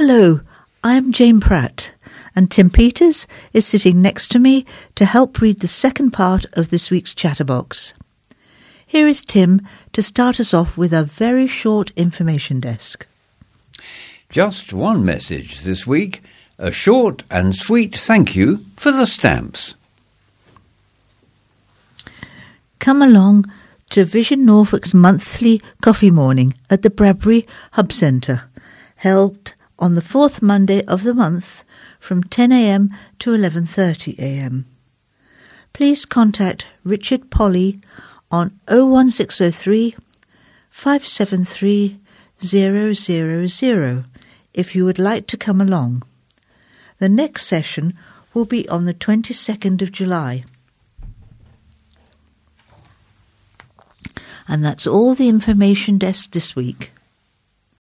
Hello, I'm Jane Pratt, and Tim Peters is sitting next to me to help read the second part of this week's Chatterbox. Here is Tim to start us off with a very short information desk. Just one message this week, a short and sweet thank you for the stamps. Come along to Vision Norfolk's monthly coffee morning at the Bradbury Hub Centre, held on the fourth Monday of the month from 10 a.m. to 11:30 a.m. Please contact Richard Polly on 01603 573 000 if you would like to come along. The next session will be on the 22nd of July. And that's all the information desk this week.